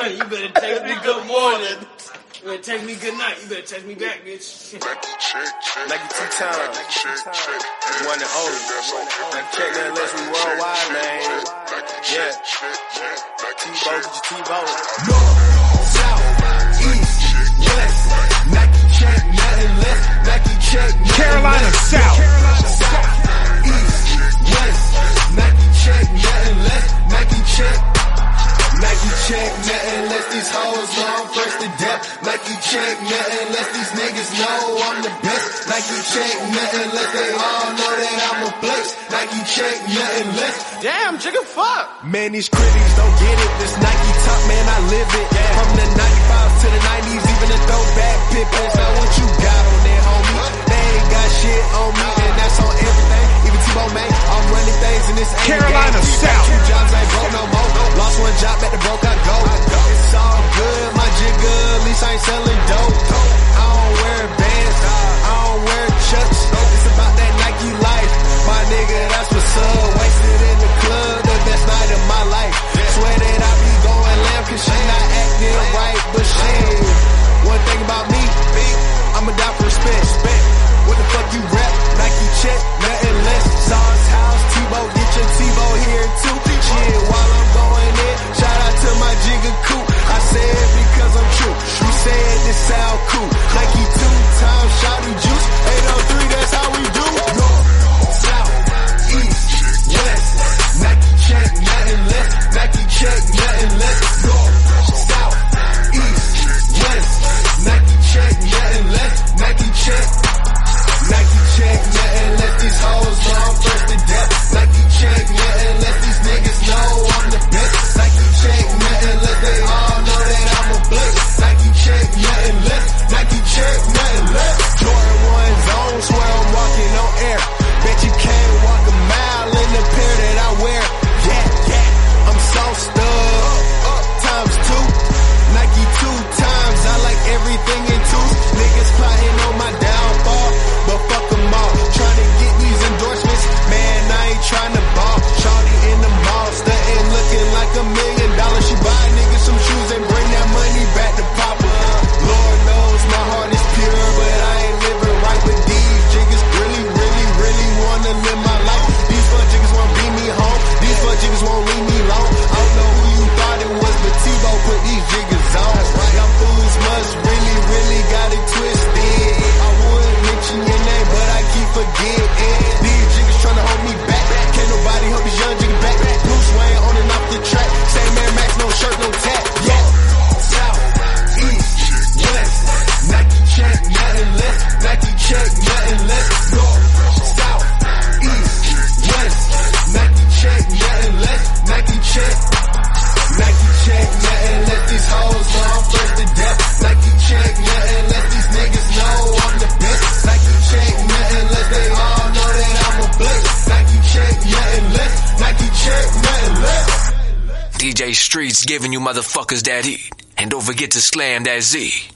You better text me good morning. You better text me good night. You better text me back, bitch. Nike 2 times. One and only. Nike check that unless we worldwide, man. Yeah. T-Bow, get your T-Bow. North, south, east, west. Nike check, nothing less. Nike check, nothing Carolina less. South. South, east, west. Nike check, nothing less. Nike check. Nike check, nothing less. These hoes know I'm first to death. Nike check, nothing less. These niggas know I'm the best. Nike check, nothing less. They all know that I'm a flex. Nike check, nothing less. Damn, jigga, fuck. Man, these critics don't get it. This Nike top, man, I live it. From the 95s to the 90s, even the throwback Pippins. Now what you got on there, homie? They ain't got shit on me, and that's on everything. Even T-Bow, man, I'm running things in this ain't Carolina game. South. 2 jobs ain't broke no more. Lost 1 job, at the broke I go. It's all good, my jigga, at least I ain't selling dope. I don't wear bands, I don't wear chucks. It's about that Nike life, my nigga, that's what's up. Wasted in the club, the best night of my life. Swear that I be going lamb, cause she not acting right, but shit. One thing about me, I'ma die for respect. What the fuck you rap? Nike check, nothing less. Sauce House, T-Bow, get your T-Bow here too. Shit, while I'm going in, shout out to my jigga Coop. I say it because I'm true. You said this sound cool. Nike 2 times, shouty juice. 803, that's how we do. North, south, east, west. Nike check, nothing less. Nike check, nothing less. North, south, east, west. Nike check, nothing less. Nike check. Nike check, nothing less. These hoes know I'm first to death. Nike check, nothing less. These niggas know I'm the best. Nike check, nothing less. They all know that I'm a flex. Nike check, nothing less. Nike check, nothing less. Jordan 1 zone, swear I'm walking on air. Bet you can't walk a mile in the pair that I wear. Yeah, I'm so stuck. Times 2. Nike 2 times. I like everything in 2s. Niggas plotting on my downfall, but fuck them all. Trying to get these endorsements, man, I ain't trying to ball. Shawty in the mall, stunting, looking like $1 million. She buy niggas some shoes and bring that money back to Papa. Lord knows my heart is pure, but I ain't living right with these jiggers. Really wanna live my life. These fuck jiggers won't bring me home. These fuck jiggers won't leave me alone. I don't know who you thought it was, but T-Bow put these jiggers on. Y'all fools must really got it twisted. I would mention your name, but I keep forgetting. These jiggers tryna hold me back. Can't nobody hold these young jiggers back. Bruce Wayne on and off the track. Same Air Max, no shirt, no tag. Yeah. South, east, west. Nike check, nothing less. Nike check, nothing less. North, south, east, west. Nike check, nothing less. Nike check. Nike check, nothing less. These hoes know I'm first to death. Nike check, nothing less. These niggas know I'm the best. Nike check, nothing less. They all know that I'm a flex. Nike check, nothing less. Nike check, nothing less. DJ Streets giving you motherfuckers that heat. And don't forget to slam that Z.